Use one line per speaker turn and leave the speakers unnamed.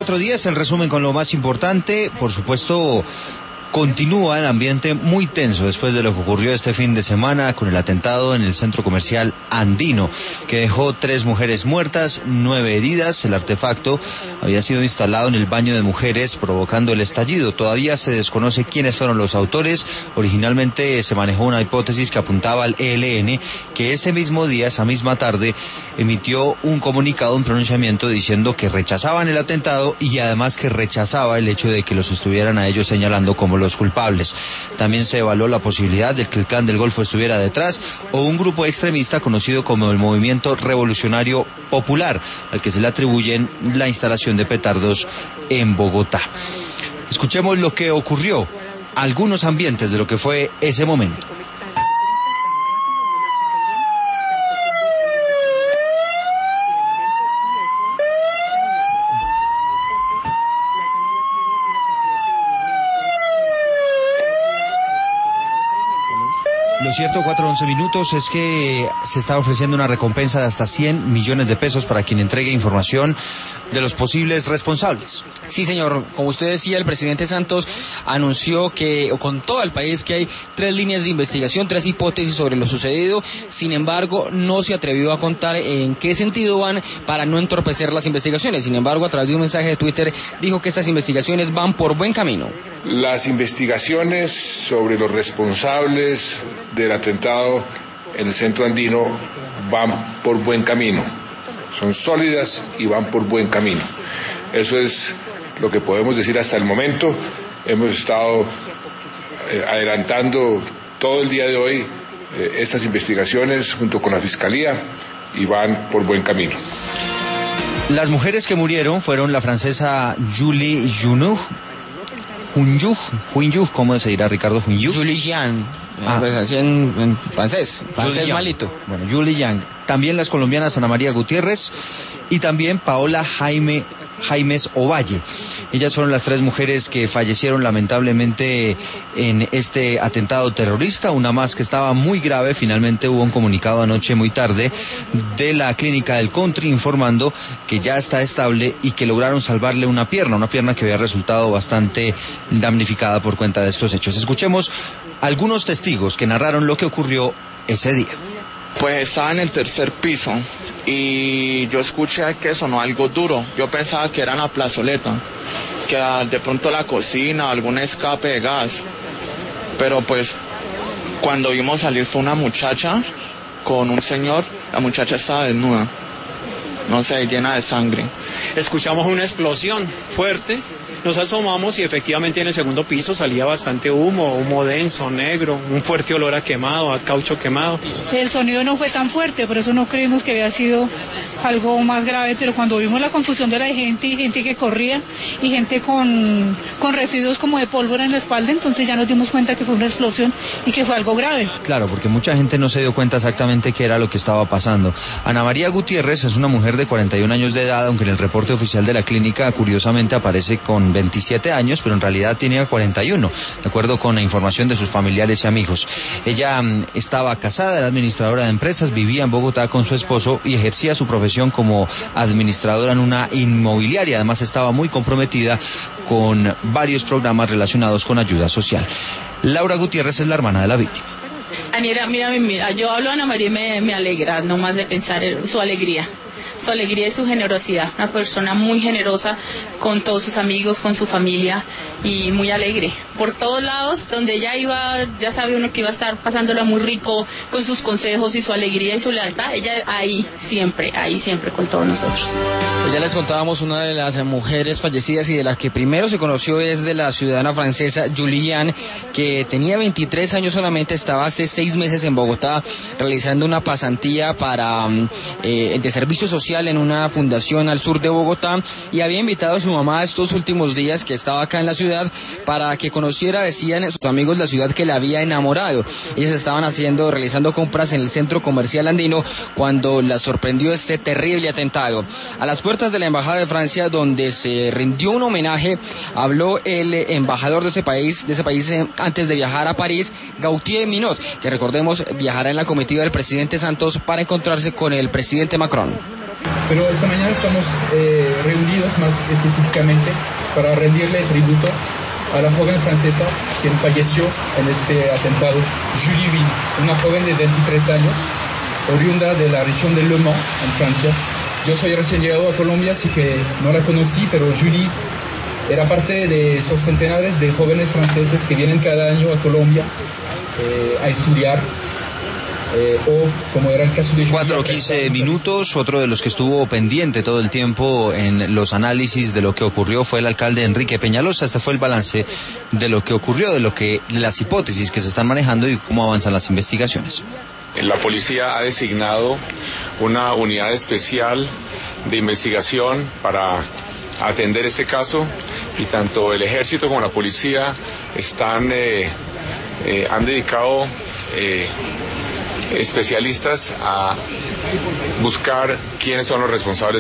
4:10, el resumen con lo más importante. Por supuesto, continúa el ambiente muy tenso después de lo que ocurrió este fin de semana con el atentado en el centro comercial Andino, que dejó 3 mujeres muertas, 9 heridas. El artefacto había sido instalado en el baño de mujeres, provocando el estallido. Todavía se desconoce quiénes fueron los autores. Originalmente se manejó una hipótesis que apuntaba al ELN, que ese mismo día, esa misma tarde, emitió un comunicado, un pronunciamiento diciendo que rechazaban el atentado y además que rechazaba el hecho de que los estuvieran a ellos señalando como los culpables. También se evaluó la posibilidad de que el Clan del Golfo estuviera detrás o un grupo extremista conocido como el Movimiento Revolucionario Popular, al que se le atribuyen la instalación de petardos en Bogotá. Escuchemos lo que ocurrió, algunos ambientes de lo que fue ese momento. Lo cierto, 4:11 minutos, es que se está ofreciendo una recompensa de hasta 100 millones de pesos para quien entregue información de los posibles responsables.
Sí, señor. Como usted decía, el presidente Santos anunció que con todo el país que hay 3 líneas de investigación, 3 hipótesis sobre lo sucedido. Sin embargo, no se atrevió a contar en qué sentido van para no entorpecer las investigaciones. Sin embargo, a través de un mensaje de Twitter dijo que estas investigaciones van por buen camino.
Las investigaciones sobre los responsables del atentado en el centro andino van por buen camino, son sólidas y van por buen camino. Eso es lo que podemos decir hasta el momento. Hemos estado adelantando todo el día de hoy estas investigaciones junto con la Fiscalía y van por buen camino.
Las mujeres que murieron fueron la francesa Julie Hunyuch, ¿cómo se dirá, Ricardo?
Julie Jean, pues así en francés malito.
Bueno, Julie Yang. También las colombianas Ana María Gutiérrez y también Paola Jaimes Ovalle. Ellas fueron las 3 mujeres que fallecieron lamentablemente en este atentado terrorista, una más que estaba muy grave. Finalmente hubo un comunicado anoche muy tarde de la clínica del Country informando que ya está estable y que lograron salvarle una pierna que había resultado bastante damnificada por cuenta de estos hechos. Escuchemos algunos testigos que narraron lo que ocurrió ese día.
Pues estaba en el 3er piso y yo escuché que sonó algo duro. Yo pensaba que era en la plazoleta, que de pronto la cocina, algún escape de gas. Pero pues cuando vimos salir fue una muchacha con un señor. La muchacha estaba desnuda, no sé, llena de sangre.
Escuchamos una explosión fuerte. Nos asomamos y efectivamente en el 2º piso salía bastante humo denso, negro, un fuerte olor a quemado, a caucho quemado.
El sonido no fue tan fuerte, por eso no creímos que había sido algo más grave, pero cuando vimos la confusión de la gente y gente que corría y gente con residuos como de pólvora en la espalda, entonces ya nos dimos cuenta que fue una explosión y que fue algo grave.
Claro, porque mucha gente no se dio cuenta exactamente qué era lo que estaba pasando. Ana María Gutiérrez es una mujer de 41 años de edad, aunque en el reporte oficial de la clínica curiosamente aparece con 27 años, pero en realidad tenía 41, de acuerdo con la información de sus familiares y amigos. Ella estaba casada, era administradora de empresas, vivía en Bogotá con su esposo y ejercía su profesión como administradora en una inmobiliaria. Además estaba muy comprometida con varios programas relacionados con ayuda social. Laura Gutiérrez es la hermana de la víctima.
Aniera, mira, yo hablo a Ana María y me alegra nomás de pensar en su alegría y su generosidad, una persona muy generosa con todos sus amigos, con su familia y muy alegre. Por todos lados, donde ella iba, ya sabe uno que iba a estar pasándola muy rico con sus consejos y su alegría y su lealtad. Ella ahí siempre con todos nosotros.
Pues ya les contábamos una de las mujeres fallecidas y de las que primero se conoció es de la ciudadana francesa Julie Jean, que tenía 23 años solamente, estaba hace 6 meses en Bogotá realizando una pasantía para de servicio social en una fundación al sur de Bogotá y había invitado a su mamá estos últimos días que estaba acá en la ciudad para que conociera, decían sus amigos, la ciudad que la había enamorado. Ellas estaban realizando compras en el centro comercial andino cuando la sorprendió este terrible atentado. A las puertas de la embajada de Francia, donde se rindió un homenaje, habló el embajador de ese país antes de viajar a París, Gauthier Minot, que recordemos viajará en la comitiva del presidente Santos para encontrarse con el presidente Macron.
Pero esta mañana estamos reunidos más específicamente para rendirle tributo a la joven francesa quien falleció en este atentado, Julie Ville, una joven de 23 años, oriunda de la región de Le Mans, en Francia. Yo soy recién llegado a Colombia, así que no la conocí, pero Julie era parte de esos centenares de jóvenes franceses que vienen cada año a Colombia a estudiar. O como era el caso de
4:15 minutos. Otro de los que estuvo pendiente todo el tiempo en los análisis de lo que ocurrió fue el alcalde Enrique Peñalosa. Este fue el balance de lo que ocurrió, de las hipótesis que se están manejando y cómo avanzan las investigaciones.
La policía ha designado una unidad especial de investigación para atender este caso, y tanto el ejército como la policía han dedicado especialistas a buscar quiénes son los responsables